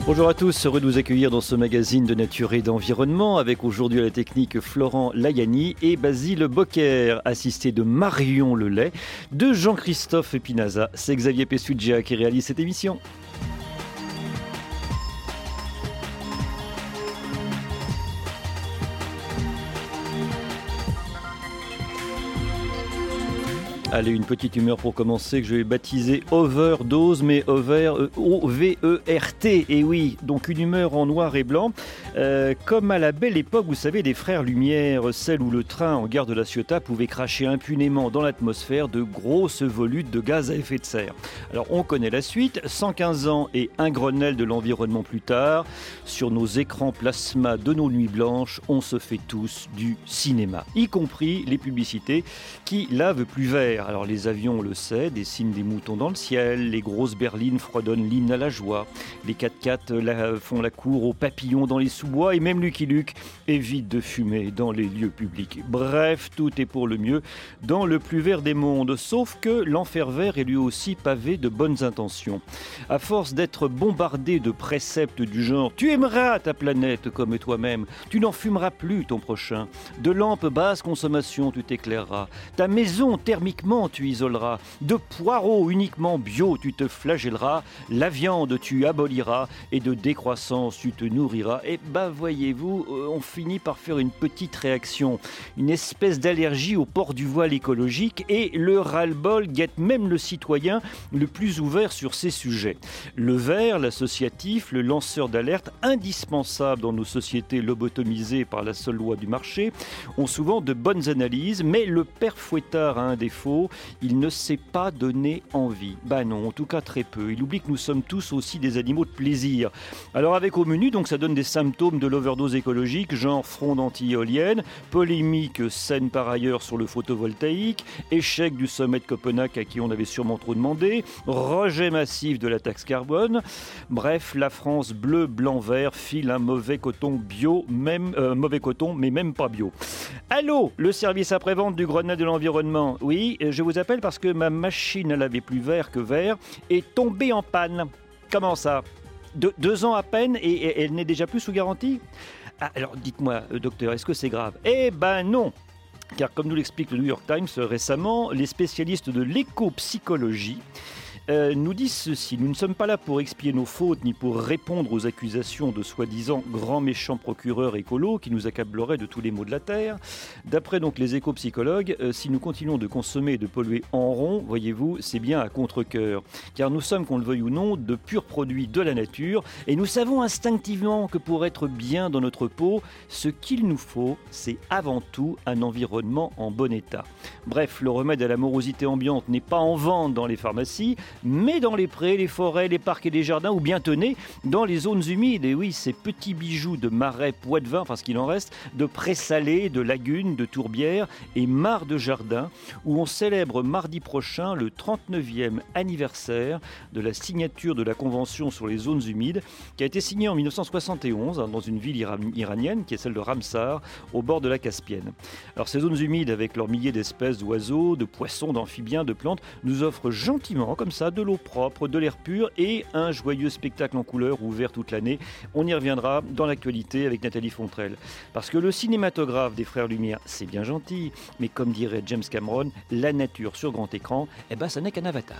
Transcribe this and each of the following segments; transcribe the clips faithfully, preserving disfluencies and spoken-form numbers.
Bonjour à tous, heureux de vous accueillir dans ce magazine de nature et d'environnement avec aujourd'hui à la technique Florent Layani et Basile Bocquer, assisté de Marion Lelay, de Jean-Christophe Epinaza. C'est Xavier Pessugia qui réalise cette émission. Allez, une petite humeur pour commencer que je vais baptiser Overdose, mais over, O V E R T. Et oui, donc une humeur en noir et blanc, euh, comme à la belle époque, vous savez, des frères Lumière, celle où le train en gare de la Ciotat pouvait cracher impunément dans l'atmosphère de grosses volutes de gaz à effet de serre. Alors on connaît la suite, cent quinze ans et un Grenelle de l'environnement plus tard, sur nos écrans plasma de nos nuits blanches, on se fait tous du cinéma, y compris les publicités qui lavent plus vert. Alors les avions, on le sait, dessinent des moutons dans le ciel, les grosses berlines fredonnent l'hymne à la joie, les quatre-quatre la, font la cour aux papillons dans les sous-bois et même Lucky Luke évite de fumer dans les lieux publics. Bref, tout est pour le mieux dans le plus vert des mondes, sauf que l'enfer vert est lui aussi pavé de bonnes intentions. À force d'être bombardé de préceptes du genre « tu aimeras ta planète comme toi-même, tu n'en fumeras plus ton prochain, de lampes basse consommation tu t'éclaireras, ta maison thermiquement tu isoleras, de poireaux uniquement bio tu te flagelleras, la viande tu aboliras et de décroissance tu te nourriras. » Et bah voyez-vous, on finit par faire une petite réaction, une espèce d'allergie au port du voile écologique et le ras-le-bol guette même le citoyen le plus ouvert sur ces sujets. Le vert, l'associatif, le lanceur d'alerte, indispensable dans nos sociétés lobotomisées par la seule loi du marché, ont souvent de bonnes analyses, mais le père Fouettard a un défaut, il ne sait pas donner envie. Bah non, en tout cas très peu. Il oublie que nous sommes tous aussi des animaux de plaisir. Alors avec au menu, donc ça donne des symptômes de l'overdose écologique, genre fronde anti-éolienne, polémique saine par ailleurs sur le photovoltaïque, échec du sommet de Copenhague à qui on avait sûrement trop demandé, rejet massif de la taxe carbone. Bref, la France bleu, blanc, vert file un mauvais coton bio, même euh, mauvais coton, mais même pas bio. Allô, le service après-vente du Grenelle de l'environnement. Oui, je vous appelle parce que ma machine à laver plus vert que vert est tombée en panne. Comment ça ? De, Deux ans à peine et, et elle n'est déjà plus sous garantie ? Ah, alors dites-moi, docteur, est-ce que c'est grave ? Eh ben non ! Car comme nous l'explique le New York Times récemment, les spécialistes de l'éco-psychologie Euh, nous disent ceci: nous ne sommes pas là pour expier nos fautes ni pour répondre aux accusations de soi-disant grands méchants procureurs écolos qui nous accableraient de tous les maux de la terre. D'après donc les éco-psychologues, euh, si nous continuons de consommer et de polluer en rond, voyez-vous, c'est bien à contre-cœur. Car nous sommes, qu'on le veuille ou non, de purs produits de la nature et nous savons instinctivement que pour être bien dans notre peau, ce qu'il nous faut, c'est avant tout un environnement en bon état. Bref, le remède à la morosité ambiante n'est pas en vente dans les pharmacies, mais dans les prés, les forêts, les parcs et les jardins, ou bien tenez, dans les zones humides. Et oui, ces petits bijoux de marais, poitevins, enfin ce qu'il en reste, de prés salés, de lagunes, de tourbières et mares de jardins, où on célèbre mardi prochain le trente-neuvième anniversaire de la signature de la Convention sur les zones humides, qui a été signée en mille neuf cent soixante et onze hein, dans une ville iran- iranienne, qui est celle de Ramsar, au bord de la Caspienne. Alors ces zones humides, avec leurs milliers d'espèces d'oiseaux, de poissons, d'amphibiens, de plantes, nous offrent gentiment, comme ça, de l'eau propre, de l'air pur et un joyeux spectacle en couleur ouvert toute l'année. On y reviendra dans l'actualité avec Nathalie Fontrelle. Parce que le cinématographe des Frères Lumière, c'est bien gentil, mais comme dirait James Cameron, la nature sur grand écran, eh ben, ça n'est qu'un avatar.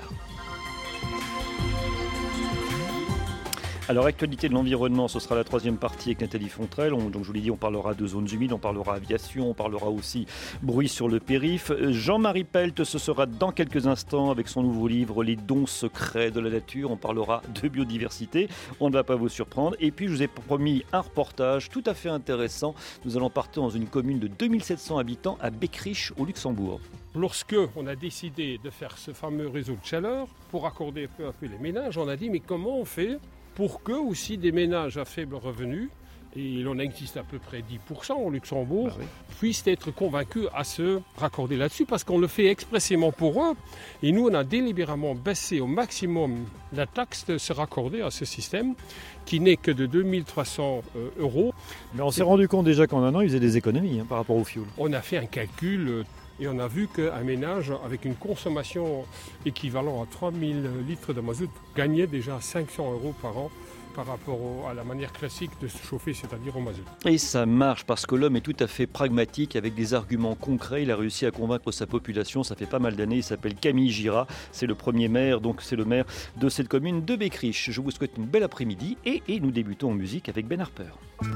Alors, actualité de l'environnement, ce sera la troisième partie avec Nathalie Fontrelle. On, donc, je vous l'ai dit, on parlera de zones humides, on parlera aviation, on parlera aussi bruit sur le périph'. Jean-Marie Pelt, ce sera dans quelques instants avec son nouveau livre, Les dons secrets de la nature. On parlera de biodiversité. On ne va pas vous surprendre. Et puis, je vous ai promis un reportage tout à fait intéressant. Nous allons partir dans une commune de deux mille sept cents habitants à Beckrich, au Luxembourg. Lorsque on a décidé de faire ce fameux réseau de chaleur pour accorder peu à peu les ménages, on a dit mais comment on fait pour que aussi des ménages à faible revenu, et il en existe à peu près dix pour cent au Luxembourg, ah oui. puissent être convaincus à se raccorder là-dessus, parce qu'on le fait expressément pour eux. Et nous, on a délibérément baissé au maximum la taxe de se raccorder à ce système, qui n'est que de deux mille trois cents euros. Mais on s'est rendu compte déjà qu'en un an, ils faisaient des économies hein, par rapport au fioul. On a fait un calcul... Et on a vu qu'un ménage avec une consommation équivalente à trois mille litres de mazout gagnait déjà cinq cents euros par an par rapport au, à la manière classique de se chauffer, c'est-à-dire au mazout. Et ça marche parce que l'homme est tout à fait pragmatique avec des arguments concrets. Il a réussi à convaincre sa population. Ça fait pas mal d'années. Il s'appelle Camille Gira. C'est le premier maire, donc c'est le maire de cette commune de Beckrich. Je vous souhaite une belle après-midi et, et nous débutons en musique avec Ben Harper.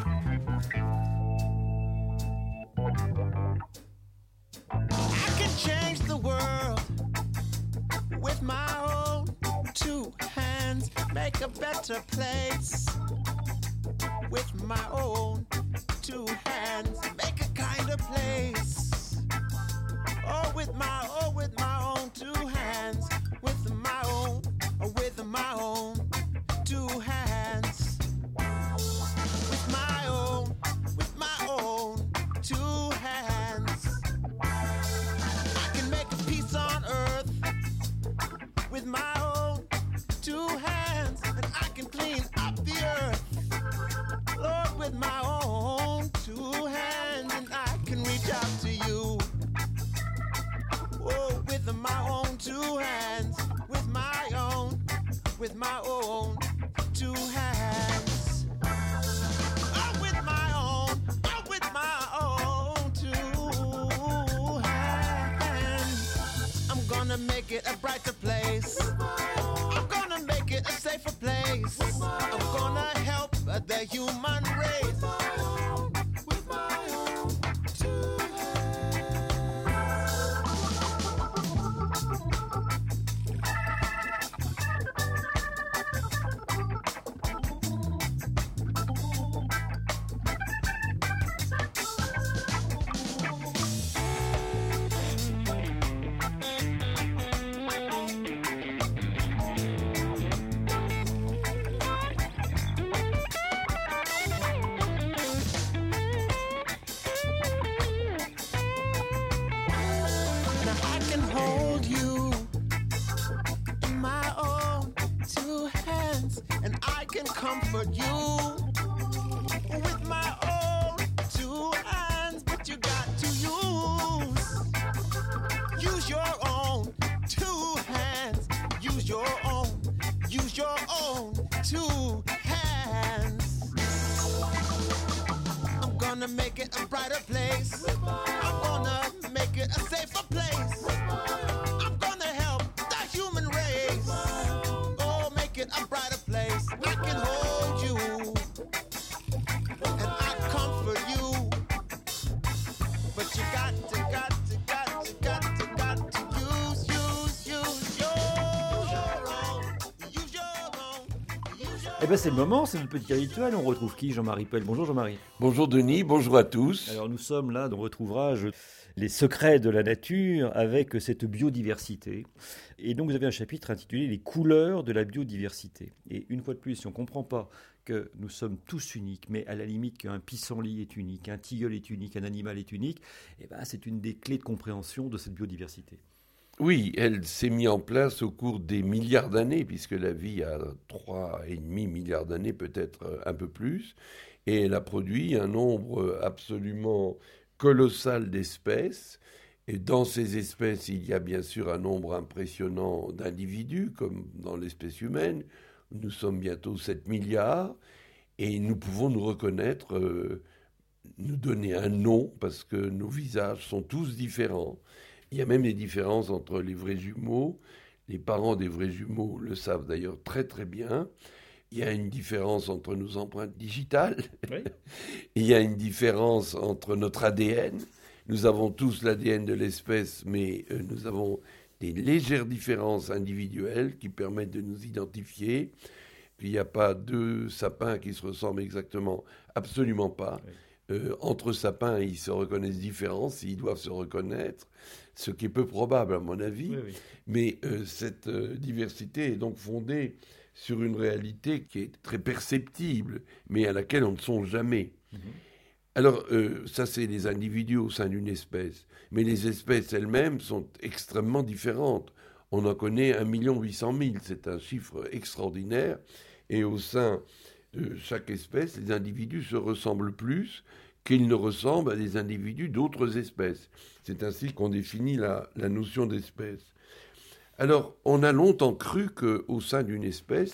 I can change the world with my own two hands, make a better place with my own two hands, make a kinder place. Oh, with my, oh, with my own two hands, with my own, oh, with my own two hands, with my own, with my own two hands. I can make a peace on earth with my own two hands, and I can clean up the earth, Lord, with my own two hands, and I can reach out to you, oh, with my own two hands, with my own, with my own two hands, oh, with my own, oh, with my own two hands. I'm gonna make it a brighter place. I'm gonna make it a safer place. I'm gonna help the human race. With my own two comfort you with my own two hands, but you got to use use your own two hands, use your own, use your own two hands. I'm gonna make it a brighter place. I'm gonna make it a safer place. I'm gonna help the human race. Oh, make it a brighter place. I can hold you and I comfort you, but you got to, got to, got to, got to, got to use, use, use your own, use your own, use your own. Eh bien c'est le moment, c'est notre petit rituel. On retrouve qui? Jean-Marie Pell. Bonjour Jean-Marie. Bonjour Denis, bonjour à tous. Alors nous sommes là dans votre ouvrage Les secrets de la nature avec cette biodiversité. Et donc vous avez un chapitre intitulé Les couleurs de la biodiversité. Et une fois de plus, si on ne comprend pas que nous sommes tous uniques, mais à la limite qu'un pissenlit est unique, un tilleul est unique, un animal est unique, eh ben, c'est une des clés de compréhension de cette biodiversité. Oui, elle s'est mise en place au cours des milliards d'années, puisque la vie a trois virgule cinq milliards d'années, peut-être un peu plus, et elle a produit un nombre absolument colossal d'espèces. Et dans ces espèces, il y a bien sûr un nombre impressionnant d'individus, comme dans l'espèce humaine. Nous sommes bientôt sept milliards, et nous pouvons nous reconnaître, euh, nous donner un nom, parce que nos visages sont tous différents. Il y a même des différences entre les vrais jumeaux. Les parents des vrais jumeaux le savent d'ailleurs très très bien. Il y a une différence entre nos empreintes digitales. Oui. Il y a une différence entre notre A D N. Nous avons tous l'A D N de l'espèce, mais euh, nous avons des légères différences individuelles qui permettent de nous identifier. Il n'y a pas deux sapins qui se ressemblent exactement, absolument pas. Oui. Euh, entre sapins, ils se reconnaissent différents, s'ils doivent se reconnaître, ce qui est peu probable à mon avis. Oui, oui. Mais euh, cette euh, diversité est donc fondée sur une réalité qui est très perceptible, mais à laquelle on ne songe jamais. Mmh. Alors, euh, ça, c'est les individus au sein d'une espèce. Mais les espèces elles-mêmes sont extrêmement différentes. On en connaît un million huit cent mille. C'est un chiffre extraordinaire. Et au sein de chaque espèce, les individus se ressemblent plus qu'ils ne ressemblent à des individus d'autres espèces. C'est ainsi qu'on définit la, la notion d'espèce. Alors, on a longtemps cru qu'au sein d'une espèce,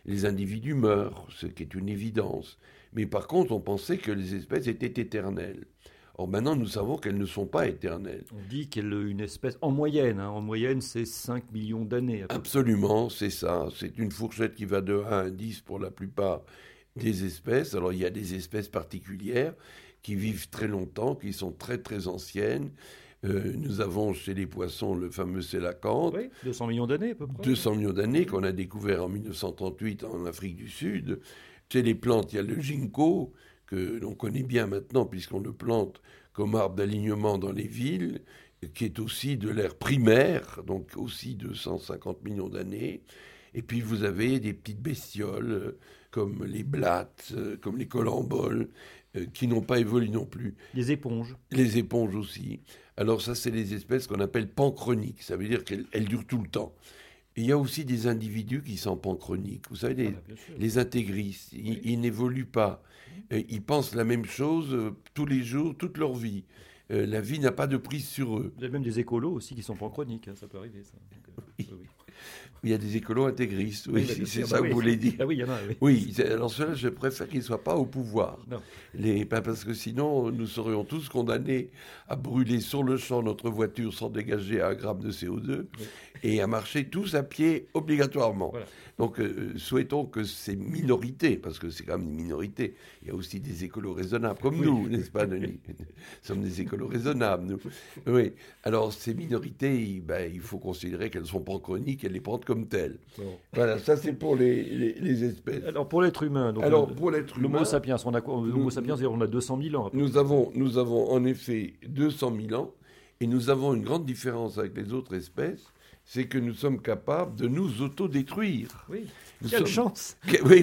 les individus meurent, ce qui est une évidence. Mais par contre, on pensait que les espèces étaient éternelles. Or maintenant, nous savons qu'elles ne sont pas éternelles. On dit qu'elle est une espèce, en moyenne, hein, en moyenne, c'est cinq millions d'années. À peu Absolument, c'est ça. C'est une fourchette qui va de un à dix pour la plupart des espèces. Alors, il y a des espèces particulières qui vivent très longtemps, qui sont très, très anciennes. Euh, nous avons chez les poissons le fameux sélacanthe. Oui, deux cents millions d'années à peu près. deux cents millions d'années qu'on a découvert en mille neuf cent trente-huit en Afrique du Sud. Chez les plantes, il y a le ginkgo, que l'on connaît bien maintenant puisqu'on le plante comme arbre d'alignement dans les villes, qui est aussi de l'ère primaire, donc aussi de cent cinquante millions d'années. Et puis vous avez des petites bestioles euh, comme les blattes, euh, comme les colamboles, euh, qui n'ont pas évolué non plus. Les éponges. Les éponges aussi. Alors ça, c'est les espèces qu'on appelle panchroniques. Ça veut dire qu'elles elles durent tout le temps. Et il y a aussi des individus qui sont panchroniques. Vous savez, les, Ah, bien sûr. les intégristes, ils, Oui. ils n'évoluent pas. Euh, Ils pensent la même chose euh, tous les jours, toute leur vie. Euh, la vie n'a pas de prise sur eux. Vous avez même des écolos aussi qui sont panchroniques, hein, ça peut arriver ça. Donc, euh, Oui. oui, oui. Il y a des écolos intégristes, oui, bah, bien c'est sûr, ça bah que oui. vous voulez dire. Ah oui, il y en a, oui. Oui, c'est- alors cela, je préfère qu'ils ne soient pas au pouvoir. Non. Les, pas parce que sinon, nous serions tous condamnés à brûler sur le champ notre voiture sans dégager un gramme de C O deux Oui. et à marcher tous à pied obligatoirement. Voilà. Donc, euh, souhaitons que ces minorités, parce que c'est quand même une minorité, il y a aussi des écolos raisonnables, comme Oui. nous, n'est-ce pas, Denis? Nous sommes des écolos raisonnables, nous. Oui. Alors, ces minorités, il, ben, il faut considérer qu'elles ne sont pas chroniques, elles les prennent comme telles. Bon. Voilà, ça c'est pour les, les, les espèces. Alors pour l'être humain, donc, Alors, le- pour l'être l'Homo humain, sapiens, on a quoi L'Homo nous- sapiens, on a deux cent mille ans. à peu nous avons, nous avons en effet deux cent mille ans, et nous avons une grande différence avec les autres espèces, c'est que nous sommes capables de nous autodétruire. près. Oui. Nous Quelle sommes- chance. Que- Oui,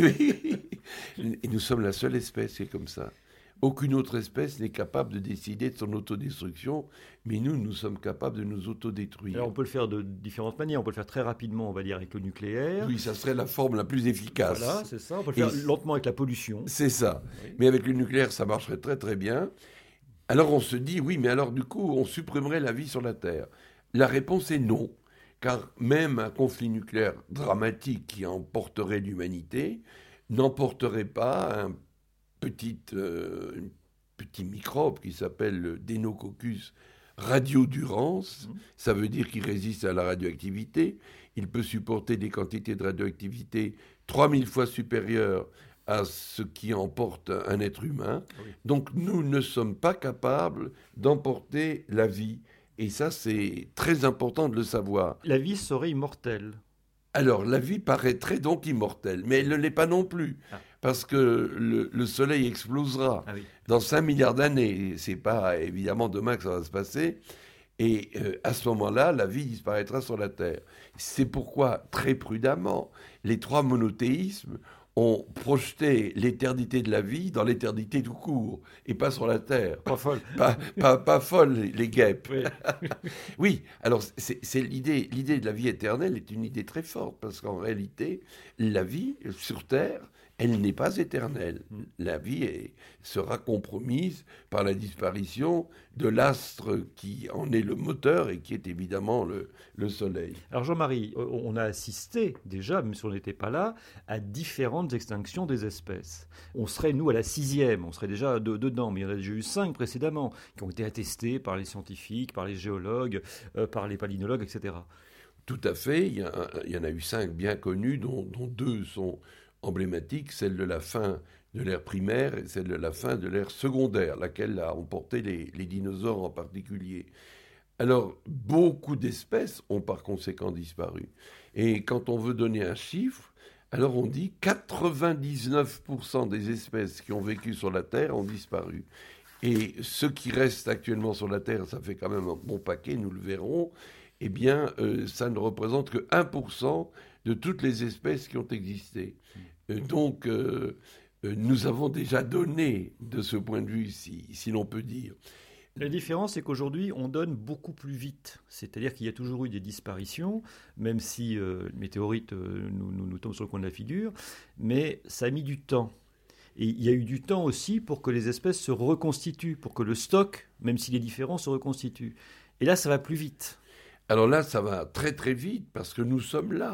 oui. Et nous sommes la seule espèce qui est comme ça. Aucune autre espèce n'est capable de décider de son autodestruction, mais nous, nous sommes capables de nous autodétruire. Alors on peut le faire de différentes manières. On peut le faire très rapidement, on va dire avec le nucléaire. Oui, ça serait la forme la plus efficace. Voilà, c'est ça. On peut le faire Et- lentement avec la pollution. C'est ça. Oui. Mais avec le nucléaire, ça marcherait très très bien. Alors on se dit, oui, mais alors du coup, on supprimerait la vie sur la Terre. La réponse est non, car même un conflit nucléaire dramatique qui emporterait l'humanité n'emporterait pas un petit, euh, un petit microbe qui s'appelle le Deinococcus radiodurans. Mhm. Ça veut dire qu'il résiste à la radioactivité. Il peut supporter des quantités de radioactivité trois mille fois supérieures à ce qui emporte un être humain. Oui. Donc nous ne sommes pas capables d'emporter la vie. Et ça, c'est très important de le savoir. La vie serait immortelle. Alors, la vie paraîtrait donc immortelle, mais elle ne l'est pas non plus, Ah. parce que le, le Soleil explosera Ah oui. dans cinq milliards d'années. C'est pas évidemment demain que ça va se passer. Et euh, à ce moment-là, la vie disparaîtra sur la Terre. C'est pourquoi, très prudemment, les trois monothéismes ont projeté l'éternité de la vie dans l'éternité tout court, et pas sur la Terre. Pas folle. Pas, pas, pas folle, les, les guêpes. Oui. Oui, alors c'est c'est l'idée, l'idée de la vie éternelle est une idée très forte, parce qu'en réalité, la vie sur Terre, elle n'est pas éternelle. La vie est- sera compromise par la disparition de l'astre qui en est le moteur et qui est évidemment le, le Soleil. Alors Jean-Marie, euh, on a assisté déjà, même si on n'était pas là, à différentes extinctions des espèces. On serait, nous, à la sixième, on serait déjà de- dedans, mais il y en a déjà eu cinq précédemment, qui ont été attestées par les scientifiques, par les géologues, euh, par les palynologues, et cetera. Tout à fait, il y, a- il y en a eu cinq bien connus, dont, dont deux sont emblématiques, celle de la fin de l'ère primaire et celle de la fin de l'ère secondaire, laquelle a emporté les, les dinosaures en particulier. Alors, beaucoup d'espèces ont par conséquent disparu. Et quand on veut donner un chiffre, alors on dit quatre-vingt-dix-neuf pour cent des espèces qui ont vécu sur la Terre ont disparu. Et ce qui reste actuellement sur la Terre, ça fait quand même un bon paquet, nous le verrons, eh bien, euh, ça ne représente que un pour cent de toutes les espèces qui ont existé. Euh, donc, euh, euh, nous avons déjà donné de ce point de vue, si, si l'on peut dire. La différence, c'est qu'aujourd'hui, on donne beaucoup plus vite. C'est-à-dire qu'il y a toujours eu des disparitions, même si euh, le météorite euh, nous, nous, nous tombe sur le coin de la figure, mais ça a mis du temps. Et il y a eu du temps aussi pour que les espèces se reconstituent, pour que le stock, même s'il est différent, se reconstitue. Et là, ça va plus vite. Alors là, ça va très très vite parce que nous sommes là.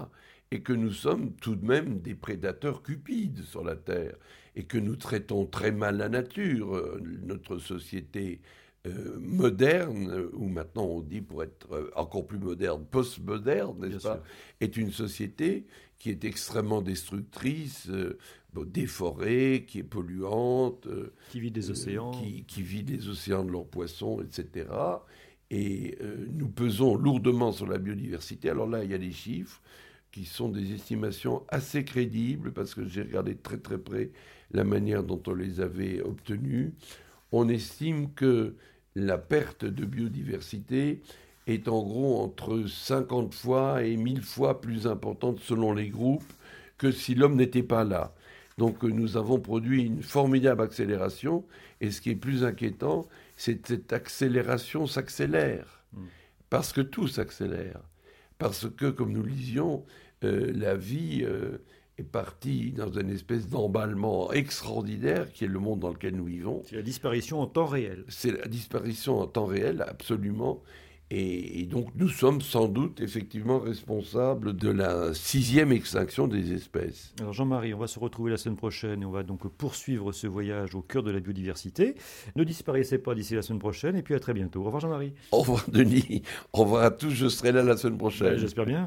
et que nous sommes tout de même des prédateurs cupides sur la Terre et que nous traitons très mal la nature. Euh, notre société euh, moderne, ou maintenant on dit pour être encore plus moderne, post-moderne, n'est-ce Bien pas, sûr. Est une société qui est extrêmement destructrice, euh, bon, déforée, qui est polluante, euh, qui vide des océans, euh, qui, qui vide les océans de leurs poissons, et cetera. Et euh, nous pesons lourdement sur la biodiversité. Alors là, il y a des chiffres qui sont des estimations assez crédibles, parce que j'ai regardé très très près la manière dont on les avait obtenues. On estime que la perte de biodiversité est en gros entre cinquante fois et mille fois plus importante selon les groupes que si l'homme n'était pas là. Donc nous avons produit une formidable accélération, et ce qui est plus inquiétant, c'est que cette accélération s'accélère, mmh. parce que tout s'accélère. Parce que, comme nous le disions, euh, la vie euh, est partie dans une espèce d'emballement extraordinaire qui est le monde dans lequel nous vivons. C'est la disparition en temps réel. C'est la disparition en temps réel, absolument. Et, et donc, nous sommes sans doute effectivement responsables de la sixième extinction des espèces. Alors Jean-Marie, on va se retrouver la semaine prochaine et on va donc poursuivre ce voyage au cœur de la biodiversité. Ne disparaissez pas d'ici la semaine prochaine et puis à très bientôt. Au revoir Jean-Marie. Au revoir Denis. Au revoir à tous. Je serai là la semaine prochaine. Ben, j'espère bien.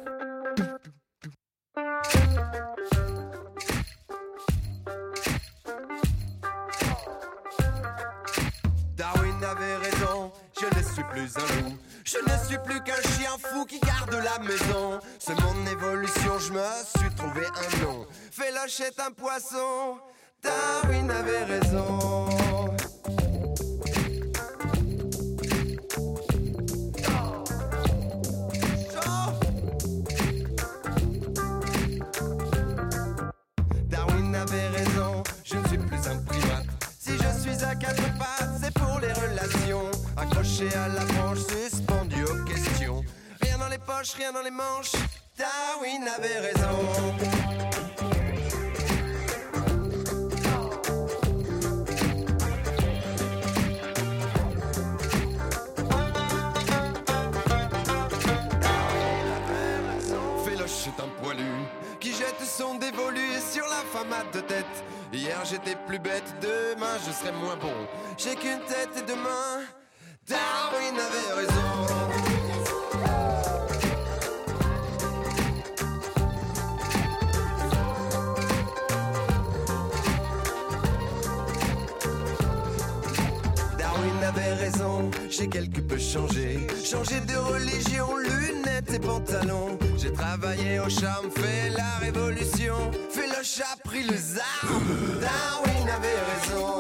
Darwin avait raison, je ne suis plus un loup. Je ne suis plus qu'un chien fou qui garde la maison. C'est mon évolution, je me suis trouvé un nom. Féloche est un poisson, Darwin avait raison. Darwin avait raison, je ne suis plus un primate. Si je suis à quatre pattes, c'est pour les relations. Accroché à la branche, suspendu aux questions. Rien dans les poches, rien dans les manches, Darwin avait raison. Féloche est un poilu qui jette son dévolu sur la femme à deux têtes. Hier j'étais plus bête, demain je serai moins bon. J'ai qu'une tête et demain, Darwin avait raison. Darwin avait raison, j'ai quelque peu changé. Changé de religion, lunettes et pantalons. J'ai travaillé au charme, fait la révolution. Féloche a pris les armes, Darwin avait raison.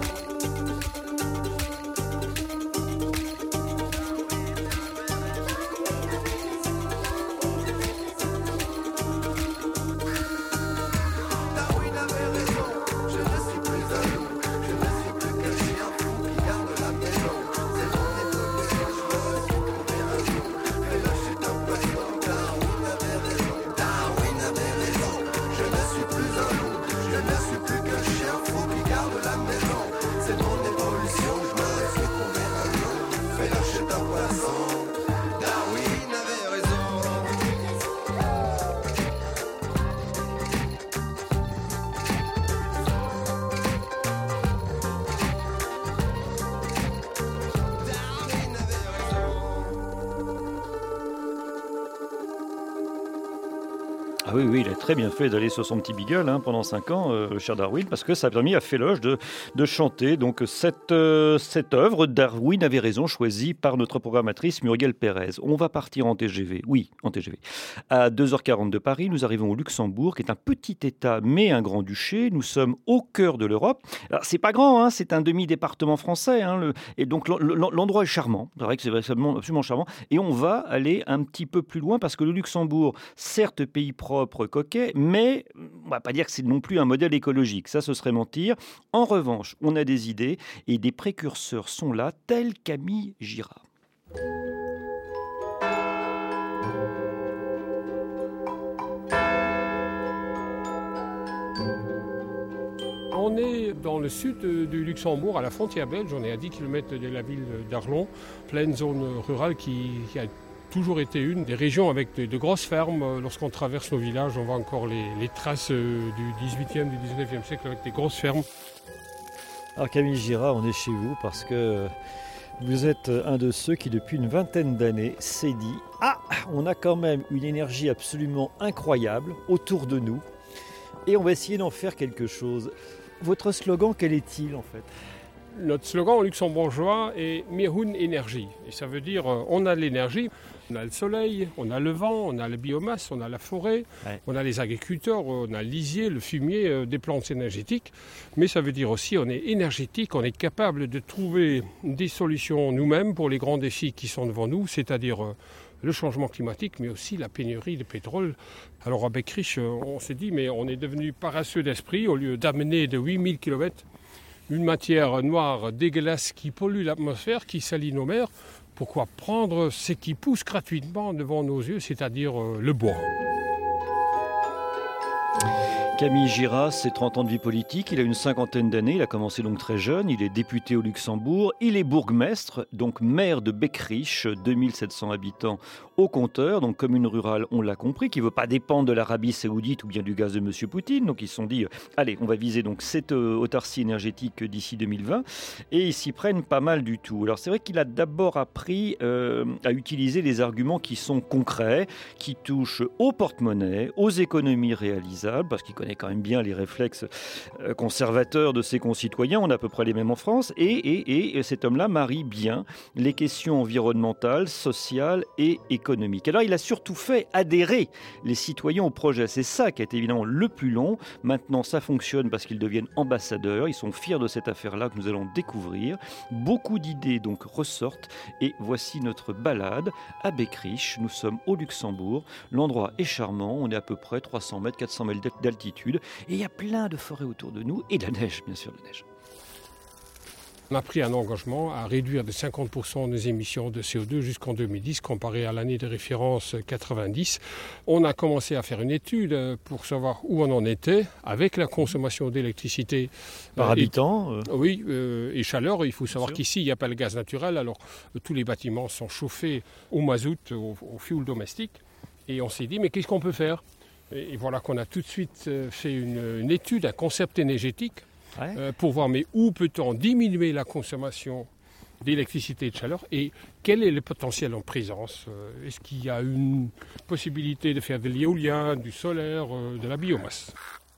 Ah oui, oui, il a très bien fait d'aller sur son petit beagle hein, pendant cinq ans, euh, le cher Darwin, parce que ça a permis à Féloche de, de chanter donc cette, euh, cette œuvre, Darwin avait raison, choisie par notre programmatrice Muriel Pérez. On va partir en T G V, oui, en T G V. À deux heures quarante de Paris, nous arrivons au Luxembourg, qui est un petit État, mais un grand-duché. Nous sommes au cœur de l'Europe. Alors, c'est pas grand, hein, c'est un demi-département français, hein, le, et donc l'endroit est charmant, c'est vrai que c'est absolument, absolument charmant, et on va aller un petit peu plus loin, parce que le Luxembourg, certes pays propre, coquet, mais on ne va pas dire que c'est non plus un modèle écologique, ça ce serait mentir. En revanche, on a des idées et des précurseurs sont là, tels Camille Gira. On est dans le sud du Luxembourg, à la frontière belge, on est à dix kilomètres de la ville d'Arlon, pleine zone rurale qui, qui a toujours été une des régions avec de, de grosses fermes. Lorsqu'on traverse nos villages, on voit encore les, les traces du dix-huitième, du dix-neuvième siècle avec des grosses fermes. Alors Camille Girard, on est chez vous parce que vous êtes un de ceux qui, depuis une vingtaine d'années, s'est dit « Ah, on a quand même une énergie absolument incroyable autour de nous et on va essayer d'en faire quelque chose ». Votre slogan, quel est-il en fait ? Notre slogan luxembourgeois est « Mirhun Énergie ». Et ça veut dire euh, on a l'énergie, on a le soleil, on a le vent, on a la biomasse, on a la forêt, ouais. On a les agriculteurs, on a le lisier, le fumier, euh, des plantes énergétiques. Mais ça veut dire aussi on est énergétique, on est capable de trouver des solutions nous-mêmes pour les grands défis qui sont devant nous, c'est-à-dire euh, le changement climatique, mais aussi la pénurie de pétrole. Alors à Beckerich, on s'est dit, mais on est devenu paresseux d'esprit, au lieu d'amener de huit mille kilomètres une matière noire dégueulasse qui pollue l'atmosphère, qui salit nos mers, pourquoi prendre ce qui pousse gratuitement devant nos yeux, c'est-à-dire euh, le bois ? Camille Girard, c'est trente ans de vie politique, il a une cinquantaine d'années, il a commencé donc très jeune, il est député au Luxembourg, il est bourgmestre, donc maire de Beckerich, deux mille sept cents habitants au compteur, donc commune rurale, on l'a compris, qui ne veut pas dépendre de l'Arabie Saoudite ou bien du gaz de M. Poutine, donc ils se sont dit, allez, on va viser donc cette autarcie énergétique d'ici deux mille vingt, et ils s'y prennent pas mal du tout. Alors c'est vrai qu'il a d'abord appris euh, à utiliser des arguments qui sont concrets, qui touchent au porte-monnaie, aux économies réalisables, parce qu'il connaît quand même bien les réflexes conservateurs de ses concitoyens, on a à peu près les mêmes en France, et, et, et cet homme-là marie bien les questions environnementales, sociales et économiques. Alors il a surtout fait adhérer les citoyens au projet, c'est ça qui a été évidemment le plus long. Maintenant ça fonctionne parce qu'ils deviennent ambassadeurs, ils sont fiers de cette affaire-là que nous allons découvrir. Beaucoup d'idées donc ressortent et voici notre balade à Beckerich. Nous sommes au Luxembourg, l'endroit est charmant, on est à peu près trois cents mètres, quatre cents mètres d'altitude et il y a plein de forêts autour de nous et de la neige, bien sûr, de la neige. On a pris un engagement à réduire de cinquante pour cent nos émissions de C O deux jusqu'en deux mille dix, comparé à l'année de référence quatre-vingt-dix. On a commencé à faire une étude pour savoir où on en était avec la consommation d'électricité. Par euh, habitant euh... Oui, euh, et chaleur. Il faut savoir qu'ici, il n'y a pas le gaz naturel. Alors, euh, tous les bâtiments sont chauffés au mazout, au, au fioul domestique. Et on s'est dit, mais qu'est-ce qu'on peut faire ? Et, et voilà qu'on a tout de suite fait une, une étude, un concept énergétique. Ouais. Euh, pour voir mais où peut-on diminuer la consommation d'électricité et de chaleur et quel est le potentiel en présence. euh, Est-ce qu'il y a une possibilité de faire de l'éolien, du solaire, euh, de la biomasse?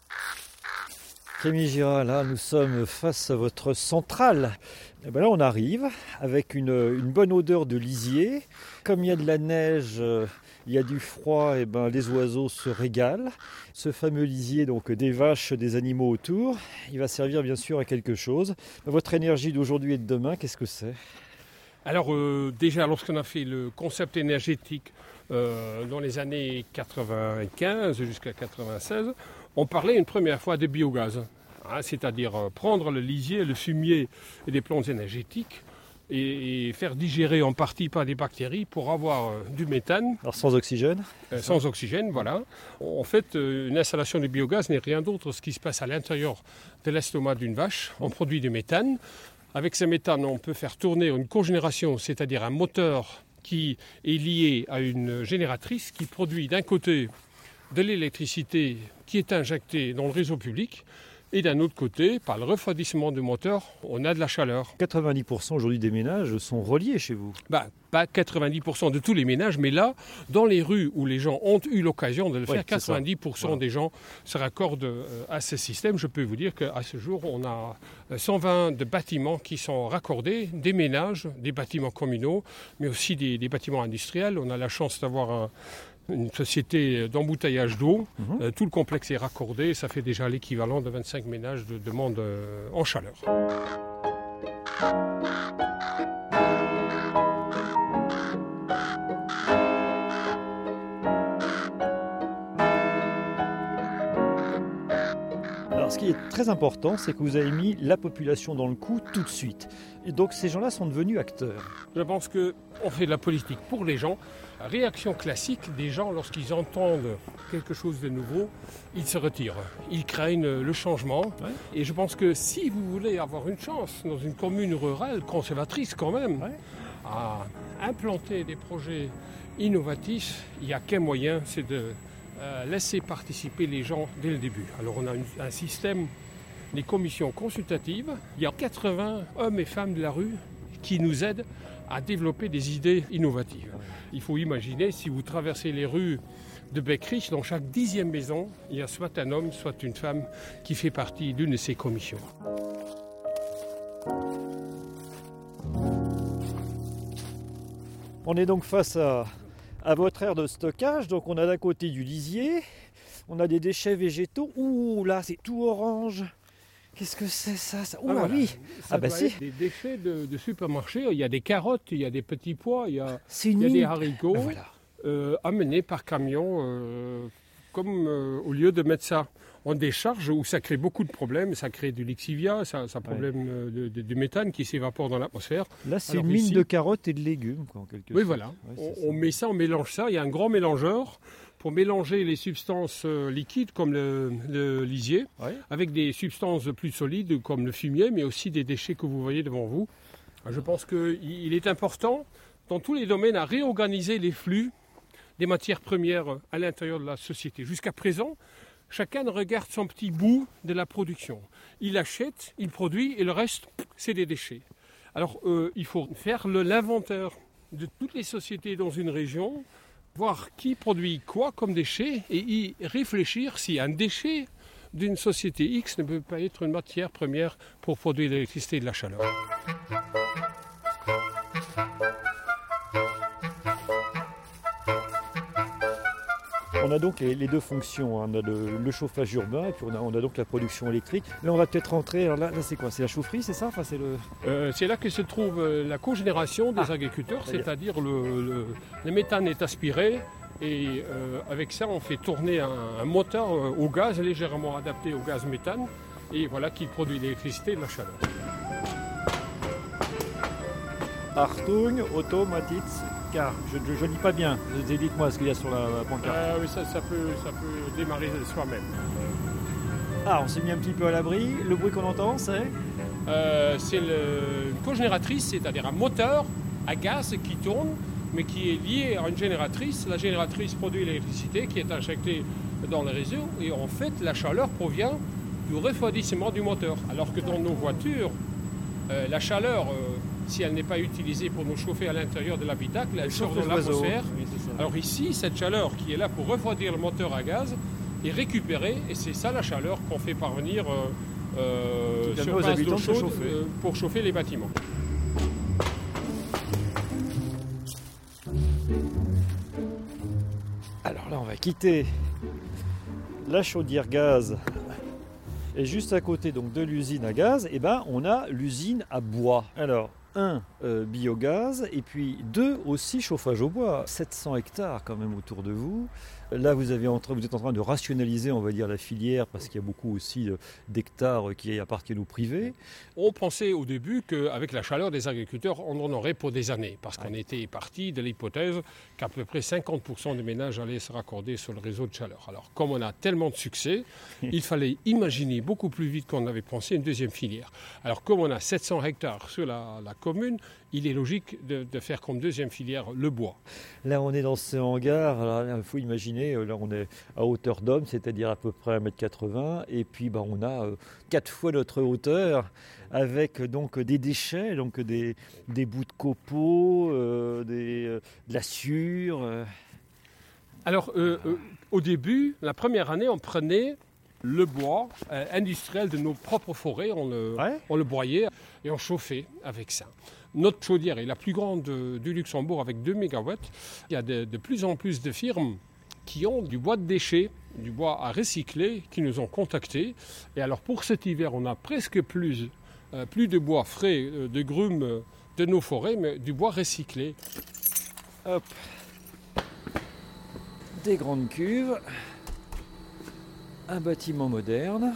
Camille Girard, là nous sommes face à votre centrale. Et ben là on arrive avec une, une bonne odeur de lisier. Comme il y a de la neige, il y a du froid, et ben les oiseaux se régalent. Ce fameux lisier, donc des vaches, des animaux autour, il va servir bien sûr à quelque chose. Votre énergie d'aujourd'hui et de demain, qu'est-ce que c'est ? Alors euh, déjà lorsqu'on a fait le concept énergétique euh, dans les années quatre-vingt-quinze jusqu'à quatre-vingt-seize, on parlait une première fois de biogaz, hein, c'est-à-dire euh, prendre le lisier, le fumier et des plantes énergétiques et, et faire digérer en partie par des bactéries pour avoir euh, du méthane. Alors sans oxygène euh, Sans oxygène, voilà. En fait, euh, une installation de biogaz n'est rien d'autre que ce qui se passe à l'intérieur de l'estomac d'une vache. On produit du méthane. Avec ce méthane, on peut faire tourner une cogénération, c'est-à-dire un moteur qui est lié à une génératrice qui produit d'un côté de l'électricité qui est injectée dans le réseau public et d'un autre côté, par le refroidissement du moteur, on a de la chaleur. quatre-vingt-dix pour cent aujourd'hui des ménages sont reliés chez vous. Bah, pas quatre-vingt-dix pour cent de tous les ménages, mais là, dans les rues où les gens ont eu l'occasion de le faire, oui, quatre-vingt-dix pour cent voilà. Des gens se raccordent à ce système. Je peux vous dire qu'à ce jour, on a cent vingt de bâtiments qui sont raccordés, des ménages, des bâtiments communaux, mais aussi des, des bâtiments industriels. On a la chance d'avoir un une société d'embouteillage d'eau. Mmh. Euh, tout le complexe est raccordé. Ça fait déjà l'équivalent de vingt-cinq ménages de demande euh, en chaleur. Alors, ce qui est très important, c'est que vous avez mis la population dans le coup tout de suite. Et donc, ces gens-là sont devenus acteurs. Je pense qu'on fait de la politique pour les gens. Réaction classique des gens, lorsqu'ils entendent quelque chose de nouveau, ils se retirent. Ils craignent le changement. Ouais. Et je pense que si vous voulez avoir une chance dans une commune rurale, conservatrice quand même, ouais. à implanter des projets innovatifs, il n'y a qu'un moyen, c'est de euh, laisser participer les gens dès le début. Alors on a une, un système, des commissions consultatives. Il y a quatre-vingts hommes et femmes de la rue qui nous aident à développer des idées innovatives. Il faut imaginer, si vous traversez les rues de Beckrich, dans chaque dixième maison, il y a soit un homme, soit une femme qui fait partie d'une de ces commissions. On est donc face à, à votre aire de stockage. Donc on a d'un côté du lisier, on a des déchets végétaux. Ouh là, c'est tout orange. Qu'est-ce que c'est ça, ça Ouh, ah, voilà. oui Ça ah bah si. Des déchets de, de supermarché. Il y a des carottes, il y a des petits pois, il y a, il y a des haricots ben voilà. euh, amenés par camion, euh, comme euh, au lieu de mettre ça en décharge où ça crée beaucoup de problèmes, ça crée du lixivia, ça, ça problème ouais. de, de, de méthane qui s'évapore dans l'atmosphère. Là, c'est Alors une mine ici, de carottes et de légumes, quoi, en quelque Oui, sorte. voilà. Ouais, on, on met ça, on mélange ça. Il y a un grand mélangeur pour mélanger les substances liquides comme le, le lisier ouais. avec des substances plus solides comme le fumier, mais aussi des déchets que vous voyez devant vous. Je pense qu'il est important, dans tous les domaines, à réorganiser les flux des matières premières à l'intérieur de la société. Jusqu'à présent, chacun regarde son petit bout de la production. Il achète, il produit et le reste, c'est des déchets. Alors, euh, il faut faire le, l'inventaire de toutes les sociétés dans une région, voir qui produit quoi comme déchet et y réfléchir si un déchet d'une société X ne peut pas être une matière première pour produire de l'électricité et de la chaleur. On a donc les, les deux fonctions, hein. On a le, le chauffage urbain et puis on a, on a donc la production électrique. Là on va peut-être rentrer, alors là, là c'est quoi? C'est la chaufferie, c'est ça enfin, c'est, le... euh, c'est là que se trouve la cogénération des ah. agriculteurs, c'est-à-dire le, le, le méthane est aspiré et euh, avec ça on fait tourner un, un moteur au gaz légèrement adapté au gaz méthane et voilà qui produit l'électricité et de la chaleur. Achtung, automatique. Car je ne lis pas bien, dites-moi ce qu'il y a sur la pancarte. Euh, oui, ça, ça, peut, ça peut démarrer soi-même. Ah, on s'est mis un petit peu à l'abri. Le bruit qu'on entend, c'est euh, C'est le, une cogénératrice, c'est-à-dire un moteur à gaz qui tourne, mais qui est lié à une génératrice. La génératrice produit l'électricité qui est injectée dans le réseau et en fait, la chaleur provient du refroidissement du moteur. Alors que dans nos voitures, euh, la chaleur... Euh, si elle n'est pas utilisée pour nous chauffer à l'intérieur de l'habitacle, elle, elle sort dans l'atmosphère. Oui, alors ici, cette chaleur qui est là pour refroidir le moteur à gaz est récupérée et c'est ça la chaleur qu'on fait parvenir euh, euh, sur base d'eau chaude chauffer. Euh, pour chauffer les bâtiments. Alors là, on va quitter la chaudière gaz. Et juste à côté donc, de l'usine à gaz, eh ben, on a l'usine à bois. Alors, un, euh, biogaz, et puis deux, aussi chauffage au bois. sept cents hectares quand même autour de vous. Là, vous, avez en train, vous êtes en train de rationaliser, on va dire, la filière, parce qu'il y a beaucoup aussi d'hectares qui appartiennent au privé. On pensait au début qu'avec la chaleur des agriculteurs, on en aurait pour des années, parce qu'on était parti de l'hypothèse qu'à peu près cinquante pour cent des ménages allaient se raccorder sur le réseau de chaleur. Alors, comme on a tellement de succès, il fallait imaginer beaucoup plus vite qu'on avait pensé une deuxième filière. Alors, comme on a sept cents hectares sur la, la commune, il est logique de, de faire comme deuxième filière le bois. Là, on est dans ce hangar, il faut imaginer, là on est à hauteur d'homme, c'est-à-dire à peu près un mètre quatre-vingts, et puis bah, on a euh, quatre fois notre hauteur, avec donc des déchets, donc des, des bouts de copeaux, euh, des, euh, de la sciure. Euh. Alors, euh, euh, au début, la première année, on prenait le bois euh, industriel de nos propres forêts, on le, ouais. on le broyait et on chauffait avec ça. Notre chaudière est la plus grande de, du Luxembourg avec deux mégawatts. Il y a de, de plus en plus de firmes qui ont du bois de déchets, du bois à recycler, qui nous ont contactés. Et alors pour cet hiver, on a presque plus, euh, plus de bois frais, euh, de grumes euh, de nos forêts, mais du bois recyclé. Hop. Des grandes cuves. Un bâtiment moderne.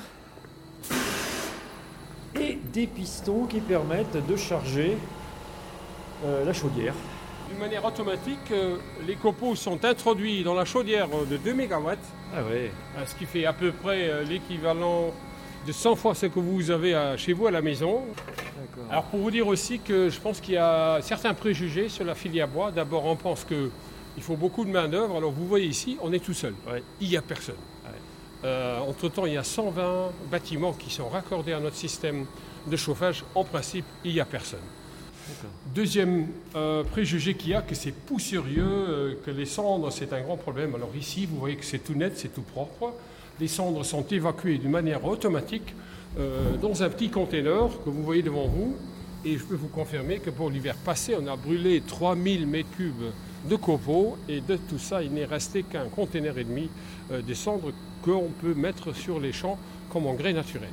Et des pistons qui permettent de charger euh, la chaudière. D'une manière automatique, euh, les copeaux sont introduits dans la chaudière de deux mégawatts, ah ouais. euh, ce qui fait à peu près euh, l'équivalent de cent fois ce que vous avez à, chez vous à la maison. D'accord. Alors pour vous dire aussi que je pense qu'il y a certains préjugés sur la filière bois. D'abord, on pense qu'il faut beaucoup de main-d'œuvre. Alors vous voyez ici, on est tout seul. Ouais. Il n'y a personne. Ouais. Euh, entre-temps, il y a cent vingt bâtiments qui sont raccordés à notre système de chauffage. En principe, il n'y a personne. D'accord. Deuxième euh, préjugé qu'il y a, que c'est poussiéreux, euh, que les cendres, c'est un grand problème. Alors ici, vous voyez que c'est tout net, c'est tout propre. Les cendres sont évacuées d'une manière automatique euh, dans un petit container que vous voyez devant vous. Et je peux vous confirmer que pour l'hiver passé, on a brûlé trois mille mètres cubes de copeaux. Et de tout ça, il n'est resté qu'un container et demi euh, des cendres qu'on peut mettre sur les champs comme engrais naturel.